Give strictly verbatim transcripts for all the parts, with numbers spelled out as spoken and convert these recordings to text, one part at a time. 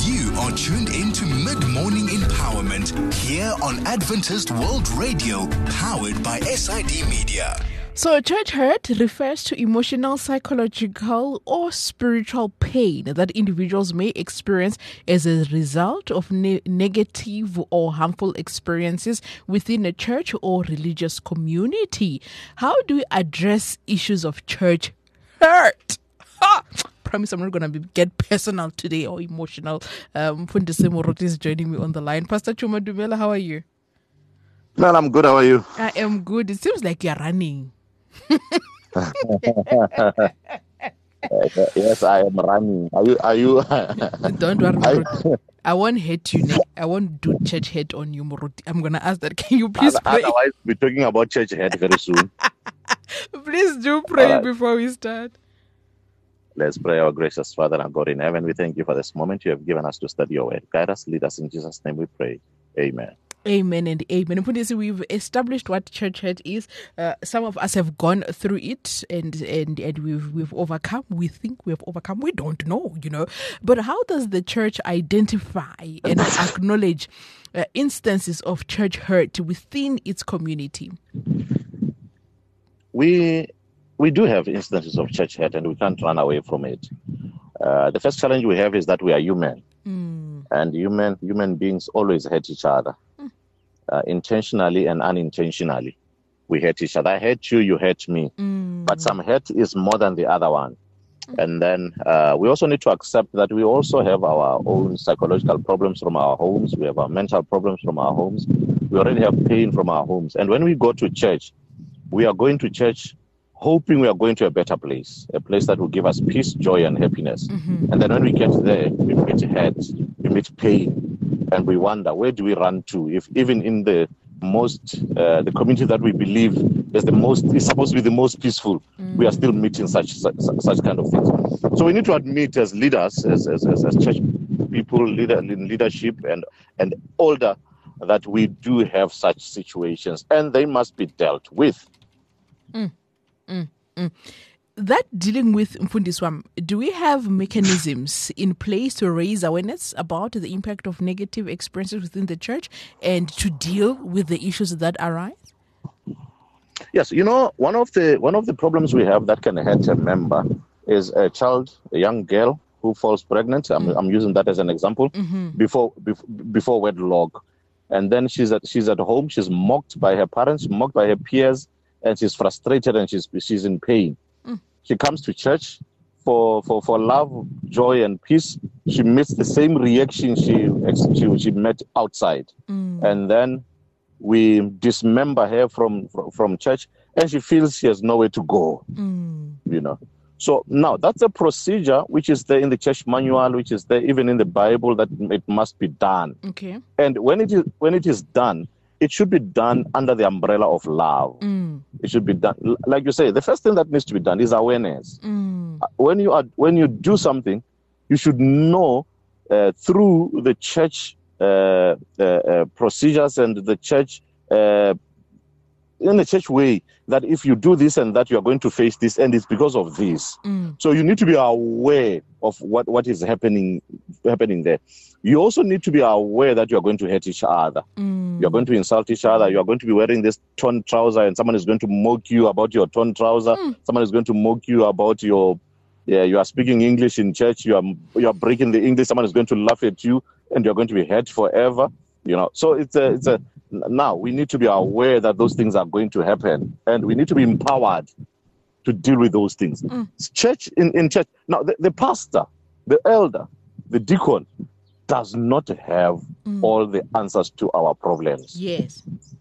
You are tuned into Mid-Morning Empowerment here on Adventist World Radio, powered by S I D Media. So, church hurt refers to emotional, psychological, or spiritual pain that individuals may experience as a result of ne- negative or harmful experiences within a church or religious community. How do we address issues of church hurt? Ha! Promise I'm not going to get personal today or emotional. Um, Mfundisi Moroti is joining me on the line. Pastor Chuma Dumela, how are you? Man, I'm good. How are you? I am good. It seems like you're running. Yes, I am running. Are you? Are you? Don't worry, Muruti. I won't hate you. Ne? I won't do church hate on you, Muruti. I'm gonna ask that. Can you please pray? Otherwise, we're talking about church hate very soon. Please do pray right. before we start. Let's pray. Our gracious Father and God in heaven, we thank you for this moment you have given us to study your word. Guide us, lead us in Jesus' name. We pray. Amen. Amen and amen. We've established what church hurt is. Uh, some of us have gone through it and, and, and we've we've overcome. We think we have overcome. We don't know, you know. But how does the church identify and acknowledge uh, instances of church hurt within its community? We we do have instances of church hurt and we can't run away from it. Uh, the first challenge we have is that we are human. Mm. And human human beings always hurt each other. Uh, intentionally and unintentionally. We hate each other. I hate you, you hate me. Mm. But some hate is more than the other one. Mm. And then uh, we also need to accept that we also have our own psychological problems from our homes. We have our mental problems from our homes. We already have pain from our homes. And when we go to church, we are going to church hoping we are going to a better place, a place that will give us peace, joy, and happiness. Mm-hmm. And then when we get there, we meet hurt, we meet pain. And we wonder, where do we run to? If even in the most, uh, the community that we believe is the most, is supposed to be the most peaceful, mm. we are still meeting such, such such kind of things. So we need to admit as leaders, as as, as, as church people, leader in leadership and, and older, that we do have such situations and they must be dealt with. Mm. Mm. Mm. That dealing with Mfundiswam, do we have mechanisms in place to raise awareness about the impact of negative experiences within the church and to deal with the issues that arise? Yes, you know, one of the one of the problems we have that can hurt a member is a child, a young girl who falls pregnant. I'm, mm. I'm using that as an example mm-hmm. before, before before wedlock, and then she's at she's at home. She's mocked by her parents, mocked by her peers, and she's frustrated and she's she's in pain. She comes to church for, for, for love, joy, and peace. She meets the same reaction she she, she met outside. Mm. And then we dismember her from, from, from church, and she feels she has nowhere to go. Mm. You know. So now that's a procedure which is there in the church manual, which is there even in the Bible, that it must be done. Okay. And when it is when it is done, it should be done under the umbrella of love. Mm. It should be done, like you say, the first thing that needs to be done is awareness. Mm. When you are, when you do something, you should know uh, through the church uh, uh, uh, procedures and the church, uh, in the church way, that if you do this and that, you are going to face this, and it's because of this. Mm. So you need to be aware of what, what is happening happening there. You also need to be aware that you are going to hurt each other. Mm. You are going to insult each other. You are going to be wearing this torn trouser, and someone is going to mock you about your torn trouser. Mm. Someone is going to mock you about your, yeah, you are speaking English in church. You are you are breaking the English. Someone is going to laugh at you, and you are going to be hurt forever. You know, so it's a it's a. Now we need to be aware that those things are going to happen, and we need to be empowered to deal with those things. Mm. Church in, in church now, the, the pastor, the elder, the deacon does not have mm. all the answers to our problems. Yes,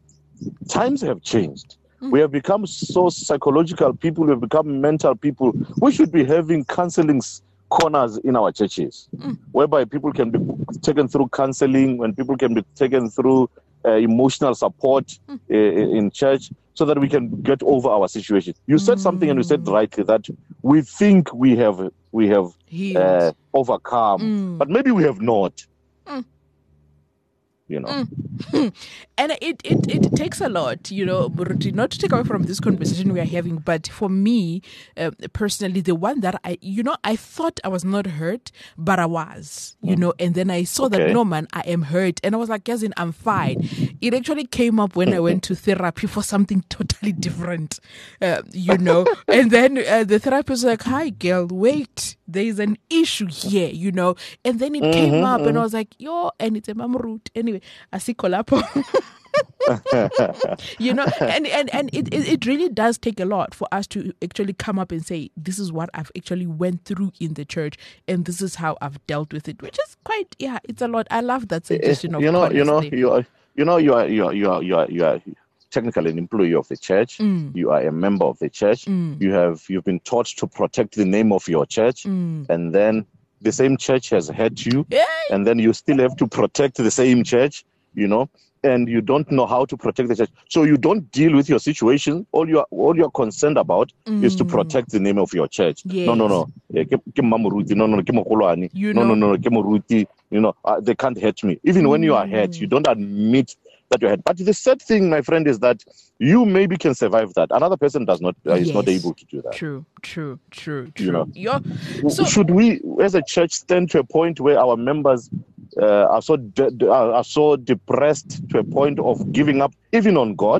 times have changed. Mm. We have become so psychological people. We have become mental people. We should be having counseling corners in our churches, mm. whereby people can be taken through counseling, when people can be taken through Uh, emotional support mm. uh, in church, so that we can get over our situation. You said mm. something, and you said rightly that we think we have we have uh, overcome, mm. but maybe we have not. Mm. you know. Mm. And it, it, it takes a lot, you know, not to take away from this conversation we are having, but for me, uh, personally, the one that I, you know, I thought I was not hurt, but I was, you mm. know, and then I saw okay. that, no, man, I am hurt. And I was like, yes, I'm fine. It actually came up when I went to therapy for something totally different, uh, you know, and then uh, the therapist was like, hi, girl, wait, there is an issue here, you know, and then it mm-hmm, came up mm-hmm. and I was like, yo, and it's a mama root. Anyway, I see Kolapo. You know, and, and, and it, it, it really does take a lot for us to actually come up and say, this is what I've actually went through in the church and this is how I've dealt with it, which is quite, yeah, it's a lot. I love that suggestion of you know, honesty. you know, you are, you know, you are, you are, you are, you are, you are technically an employee of the church. Mm. You are a member of the church. Mm. You have, you've been taught to protect the name of your church. Mm. And then the same church has hurt you. Yay! And then you still have to protect the same church, you know, and you don't know how to protect the church. So you don't deal with your situation. All you're, all you're concerned about mm. is to protect the name of your church. Yes. No, no, no. No, no, no. You no, know. no, no. You know, uh, they can't hurt me. Even mm. when you are hurt, you don't admit that you're hurt. But the sad thing, my friend, is that you maybe can survive that. Another person does not, uh, is yes. not able to do that. True, true, true, true. You know? You're, so, should we, as a church, stand to a point where our members uh, are so de- de- are so depressed to a point of giving up, even on God?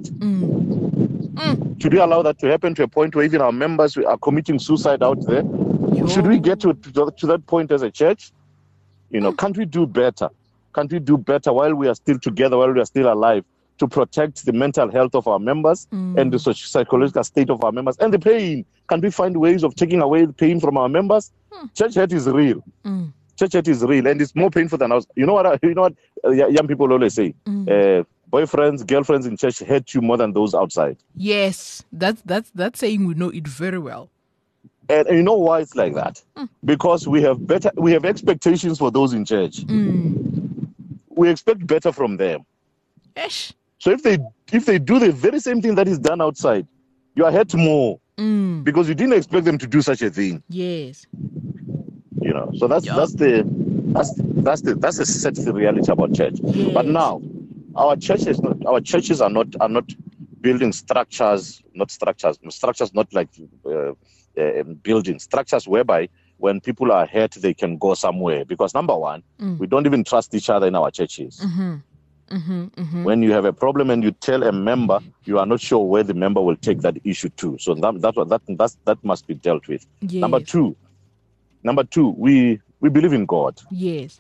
Mm. Mm. Should we allow that to happen to a point where even our members are committing suicide out there? Yo. Should we get to, to to that point as a church? You know, mm. can't we do better? Can't we do better while we are still together, while we are still alive, to protect the mental health of our members mm. and the psychological state of our members and the pain? Can't we find ways of taking away the pain from our members? Mm. Church hurt is real. Mm. Church hurt is real, and it's more painful than ours. You know what? You know what? Uh, young people always say, mm. uh, boyfriends, girlfriends in church hurt you more than those outside. Yes, that's that's that's saying we know it very well. And, and you know why it's like that? Mm. Because we have better, we have expectations for those in church. Mm. We expect better from them. Ish. So if they if they do the very same thing that is done outside, you are hurt more mm. because you didn't expect them to do such a thing. Yes. You know, so that's yep. that's the that's that's the that's the set the reality about church. Yes. But now, our churches not our churches are not are not building structures, not structures, structures not like uh, uh, building structures whereby when people are hurt they can go somewhere. Because number one, mm. we don't even trust each other in our churches. Mm-hmm. Mm-hmm, mm-hmm. When you have a problem and you tell a member, you are not sure where the member will take that issue to. So that that that that, that must be dealt with. Yes. Number two, number two, we we believe in God. Yes.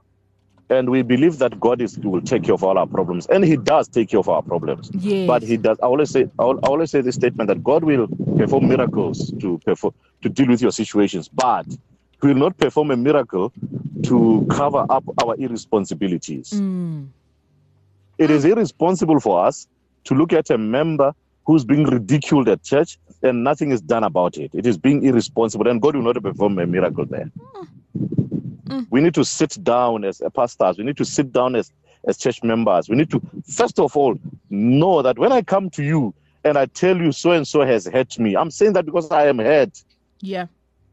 And we believe that God is will take care of all our problems, and He does take care of our problems. Yes. But He does. I always say, I always say this statement that God will perform miracles to perform to deal with your situations, but He will not perform a miracle to cover up our irresponsibilities. Mm. It is irresponsible for us to look at a member who's being ridiculed at church and nothing is done about it. It is being irresponsible, and God will not perform a miracle there. Mm. Mm. We need to sit down as pastors. We need to sit down as, as church members. We need to, first of all, know that when I come to you and I tell you so-and-so has hurt me, I'm saying that because I am hurt. Yeah.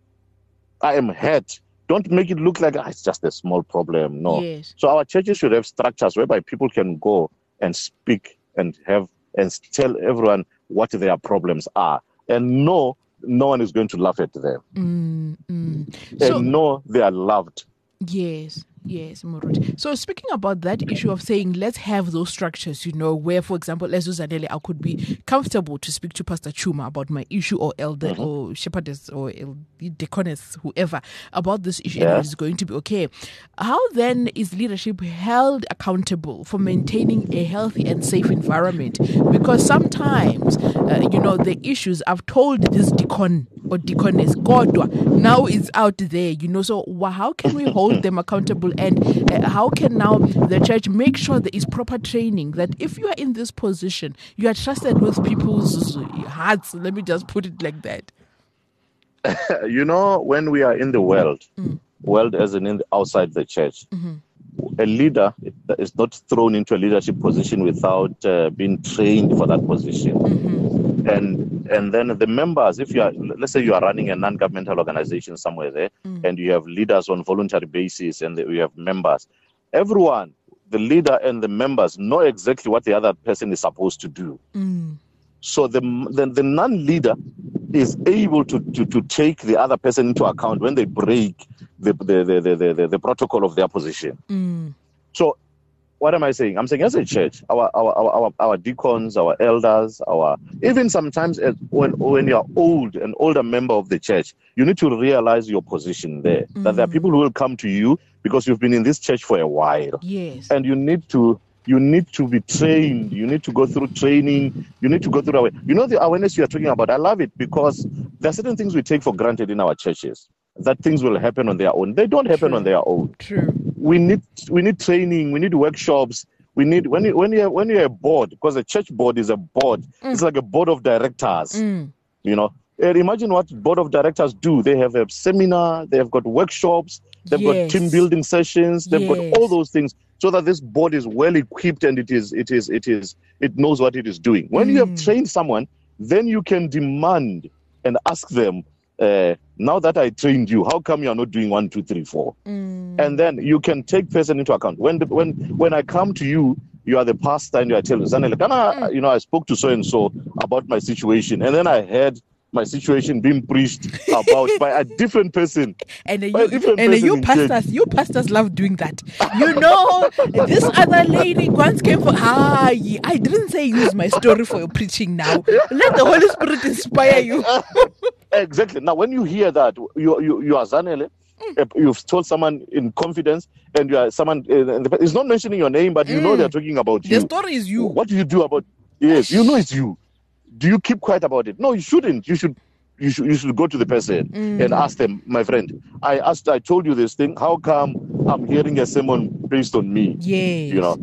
I am hurt. Don't make it look like ah, it's just a small problem. No. Yes. So our churches should have structures whereby people can go and speak and have and tell everyone what their problems are, and know no one is going to laugh at them. Mm, mm. And so, know they are loved. Yes. Yes, Muruti. So speaking about that issue of saying, let's have those structures, you know, where, for example, Les Zanele, I could be comfortable to speak to Pastor Chuma about my issue, or elder, mm-hmm. or shepherdess, or deaconess, whoever, about this issue, yeah. and it's going to be okay. How then is leadership held accountable for maintaining a healthy and safe environment? Because sometimes, uh, you know, the issues, I've told this deacon or deaconess, God, now it's out there, you know, so how can we hold them accountable? And uh, how can now the church make sure there is proper training, that if you are in this position, you are trusted with people's hearts? Let me just put it like that. You know, when we are in the world, mm. world as in, in the, outside the church, mm-hmm. a leader is not thrown into a leadership position without uh, being trained for that position. Mm-hmm. And and then the members, if you are, let's say you are running a non-governmental organization somewhere there, mm. and you have leaders on voluntary basis, and you have members, everyone, the leader and the members know exactly what the other person is supposed to do. Mm. So the, the, the non-leader is able to, to, to take the other person into account when they break the, the, the, the, the, the protocol of their position. Mm. So what am I saying? I'm saying as a church, our our our, our, our deacons, our elders, our even sometimes as, when when you're old, an older member of the church, you need to realize your position there. Mm. That there are people who will come to you because you've been in this church for a while. Yes. And you need to you need to be trained. You need to go through training. You need to go through awareness. You know the awareness you are talking about. I love it because there are certain things we take for granted in our churches. That things will happen on their own. They don't happen True. on their own. True. We need we need training. We need workshops. We need when you when you when you're a board, because a church board is a board. Mm. It's like a board of directors. Mm. You know, and imagine what board of directors do. They have a seminar. They have got workshops. They've Yes. got team building sessions. They've Yes. got all those things, so that this board is well equipped and it is it is it is it knows what it is doing. When mm. you have trained someone, then you can demand and ask them. Uh, now that I trained you, how come you are not doing one, two, three, four? Mm. And then you can take person into account. When the, when when I come to you, you are the pastor, and you are telling Zanele, can I, mm. you know, I spoke to so and so about my situation, and then I heard my situation being preached about by a different person. And you, and you pastors, you pastors love doing that. You know, this other lady once came for. Ah, I didn't say use my story for your preaching. Now let the Holy Spirit inspire you. Exactly. Now, when you hear that, you you you are Zanele. Mm. You've told someone in confidence, and you are someone. Uh, it's not mentioning your name, but you mm. know they're talking about you. The story is you. What do you do about? Yes, you know it's you. Do you keep quiet about it? No, you shouldn't. You should. You should. You should go to the person mm. and ask them, my friend. I asked. I told you this thing. How come I'm hearing a sermon based on me? Yes. You know.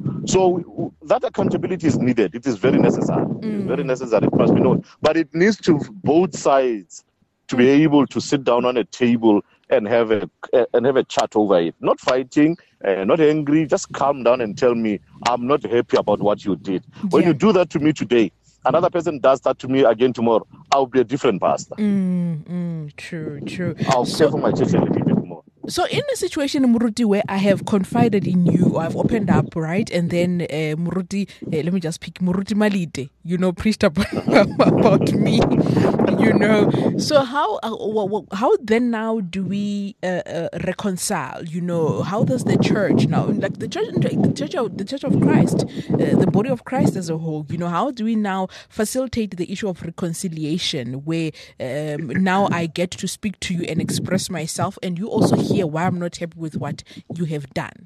So that accountability is needed. It is very necessary. Mm. It is very necessary. It must be known. But it needs to both sides to be able to sit down on a table and have a uh, and have a chat over it. Not fighting, uh, not angry. Just calm down and tell me I'm not happy about what you did. When yeah. you do that to me today, another person does that to me again tomorrow, I'll be a different pastor. Mm, mm, true, true. I'll so, care for my church a little bit more. So in a situation, Muruti, where I have confided in you, or I've opened up, right? And then uh, Muruti, uh, let me just pick Muruti Malite, you know, preached about, about me, you know. So how uh, how then now do we uh, uh, reconcile, you know? How does the church now, like the church, the church of, the church of Christ, uh, the body of Christ as a whole, you know, how do we now facilitate the issue of reconciliation where um, now I get to speak to you and express myself, and you also hear why I'm not happy with what you have done?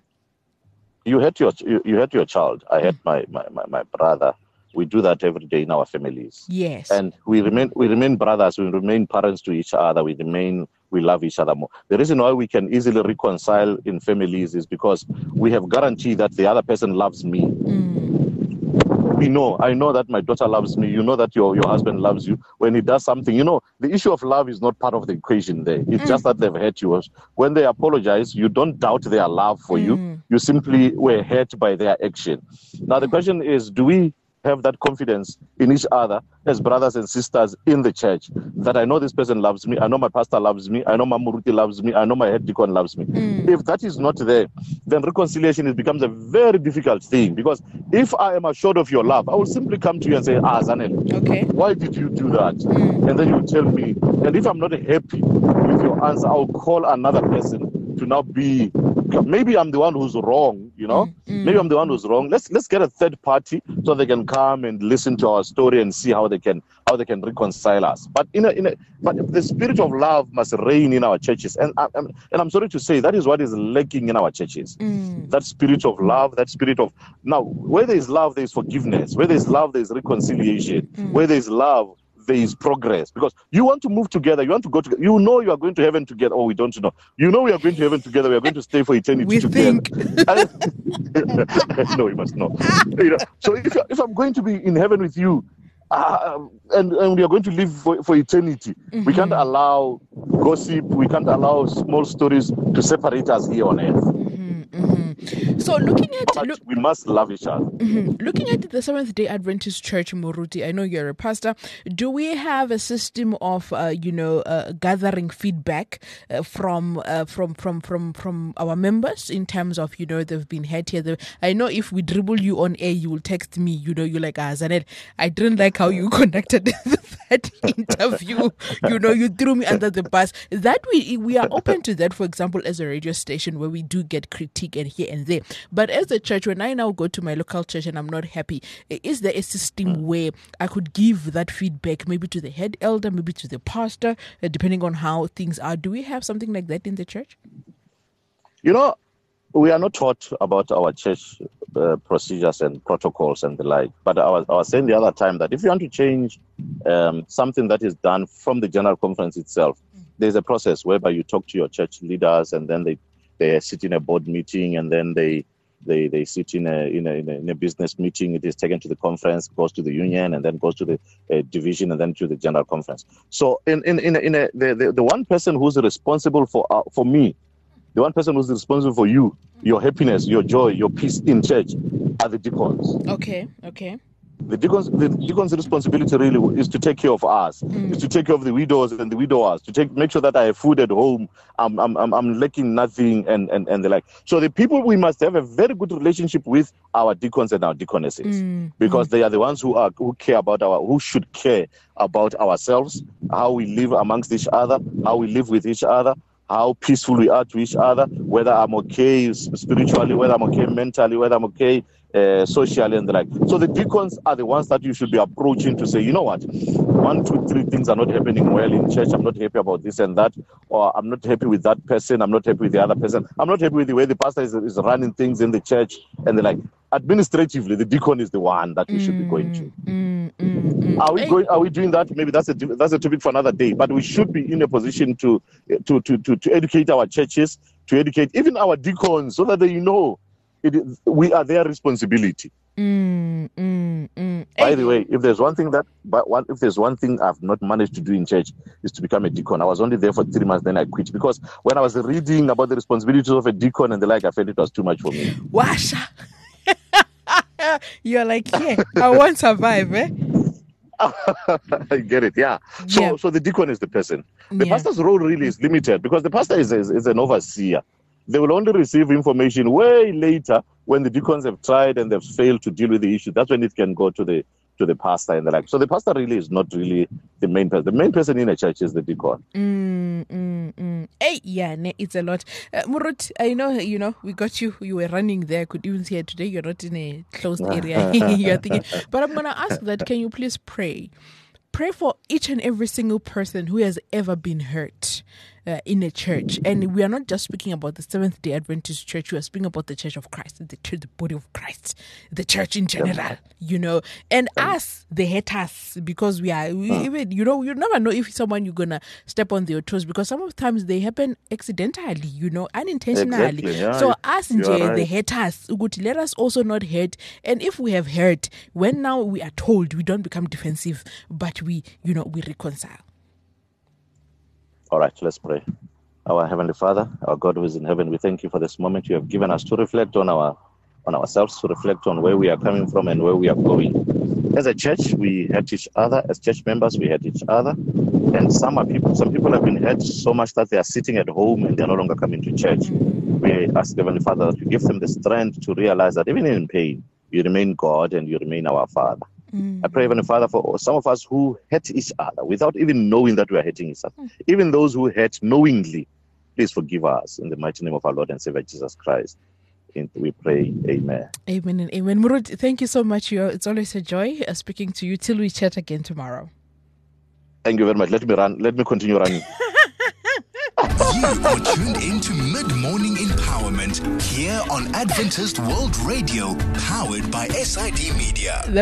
You had your you, you had your child. I had my, my, my, my brother. We do that every day in our families. Yes. And we remain we remain brothers, we remain parents to each other, we remain we love each other more. The reason why we can easily reconcile in families is because we have guarantee that the other person loves me. Mm. We know, I know that my daughter loves me. You know that your, your husband loves you. When he does something, you know, the issue of love is not part of the equation there. It's mm. just that they've hurt you. When they apologize, you don't doubt their love for mm. you. You simply were hurt by their action. Now, the question is, do we have that confidence in each other as brothers and sisters in the church that I know this person loves me, I know my pastor loves me, I know my Muruti loves me, I know my head deacon loves me. Mm. If that is not there, then reconciliation it becomes a very difficult thing, because if I am assured of your love, I will simply come to you and say, ah, Zanele, okay, why did you do that? Mm. And then you tell me, and if I'm not happy with your answer, I'll call another person to now be, maybe I'm the one who's wrong, you know, mm, mm. maybe I'm the one who's wrong. Let's let's get a third party so they can come and listen to our story and see how they can how they can reconcile us. But in a, in a but the spirit of love must reign in our churches, and I, and I'm sorry to say that is what is lacking in our churches. Mm. That spirit of love, that spirit of now, where there is love, there is forgiveness. Where there is love, there is reconciliation. Mm. Where there is love, there is progress, because you want to move together, you want to go together, you know you are going to heaven together, or we don't know, you know we are going to heaven together, we are going to stay for eternity we together. Think. No, you must know. You know, so if, if I'm going to be in heaven with you, uh, and, and we are going to live for, for eternity, mm-hmm. we can't allow gossip, we can't allow small stories to separate us here on earth. Mm-hmm, mm-hmm. So looking at But look, we must love each other. mm-hmm. looking at the Seventh-day Adventist Church, Muruti, I know you're a pastor. Do we have a system of, uh, you know, uh, gathering feedback uh, from uh, from from from from our members in terms of, you know, they've been hurt here? The, I know if we dribble you on air, you will text me. You know, you're like, ah, Zanet, I didn't like how you conducted that interview. You know, you threw me under the bus. That we we are open to that. For example, as a radio station where we do get critique and here and there. But as a church, when I now go to my local church and I'm not happy, is there a system where I could give that feedback maybe to the head elder, maybe to the pastor, uh, depending on how things are? Do we have something like that in the church? You know, we are not taught about our church uh, procedures and protocols and the like. But I was, I was saying the other time that if you want to change um, something that is done from the general conference itself, there's a process whereby you talk to your church leaders, and then they, they sit in a board meeting, and then they they, they sit in a, in, a, in, a, in a business meeting. It is taken to the conference, goes to the union, and then goes to the uh, division, and then to the general conference. So in in in, a, in a, the, the the one person who's responsible for uh, for me, the one person who's responsible for you, your happiness, your joy, your peace in church, are the deacons. Okay, okay. The deacons, the deacons' responsibility really is to take care of us, mm. is to take care of the widows and the widowers, to take make sure that I have food at home, I'm I'm I'm, I'm lacking nothing, and, and, and the like. So the people, we must have a very good relationship with our deacons and our deaconesses, mm. because mm. they are the ones who are who care about our who should care about ourselves, how we live amongst each other, how we live with each other, how peaceful we are to each other, whether I'm okay spiritually, whether I'm okay mentally, whether I'm okay uh, socially and the like. So the deacons are the ones that you should be approaching to say, you know what, one, two, three things are not happening well in church. I'm not happy about this and that, or I'm not happy with that person. I'm not happy with the other person. I'm not happy with the way the pastor is, is running things in the church and the like. Administratively, the deacon is the one that we mm, should be going to. Mm, mm, mm. Are we going? Are we doing that? Maybe that's a that's a topic for another day. But we should be in a position to to to to, to educate our churches, to educate even our deacons, so that they know it is, we are their responsibility. Mm, mm, mm. By hey. the way, if there's one thing that, but one, if there's one thing I've not managed to do in church, is to become a deacon. I was only there for three months, then I quit, because when I was reading about the responsibilities of a deacon and the like, I felt it was too much for me. Washa. You're like, yeah, I won't survive, eh? I get it, yeah. So, yeah. so the deacon is the person. The yeah. pastor's role really is limited, because the pastor is, is, is an overseer. They will only receive information way later when the deacons have tried and they've failed to deal with the issue. That's when it can go to the to the pastor and the like. So the pastor really is not really the main person. The main person in a church is the deacon. Mm, mm, mm. Hey, yeah, it's a lot. Uh, Murut, I know, you know, we got you. You were running there. I could even see it today. You're not in a closed area. You're thinking. But I'm going to ask that, can you please pray? Pray for each and every single person who has ever been hurt uh, in a church. And we are not just speaking about the Seventh-day Adventist Church. We are speaking about the Church of Christ, the church, the body of Christ, the church in general, you know. And us, the haters, because we are, we, even, you know, you never know if someone you're going to step on their toes, because sometimes they happen accidentally, you know, unintentionally. Exactly, yeah, so us, the, right. the haters, let us also not hurt. And if we have hurt, when now we are told, we don't become defensive, but we, you know, we reconcile. All right, let's pray. Our Heavenly Father, our God who is in heaven, we thank you for this moment you have given us to reflect on our on ourselves, to reflect on where we are coming from and where we are going. As a church, we hurt each other. As church members, we hurt each other. And some are people, some people have been hurt so much that they are sitting at home and they are no longer coming to church. We ask Heavenly Father that you give them the strength to realize that even in pain, you remain God and you remain our Father. I pray, Heavenly Father, for some of us who hurt each other without even knowing that we are hurting each other. Mm. Even those who hurt knowingly, please forgive us in the mighty name of our Lord and Savior Jesus Christ. And we pray, amen. Amen and amen. Murut, thank you so much. It's always a joy speaking to you till we chat again tomorrow. Thank you very much. Let me run. Let me continue running. You are tuned into Mid-Morning Empowerment here on Adventist World Radio, powered by S I D Media.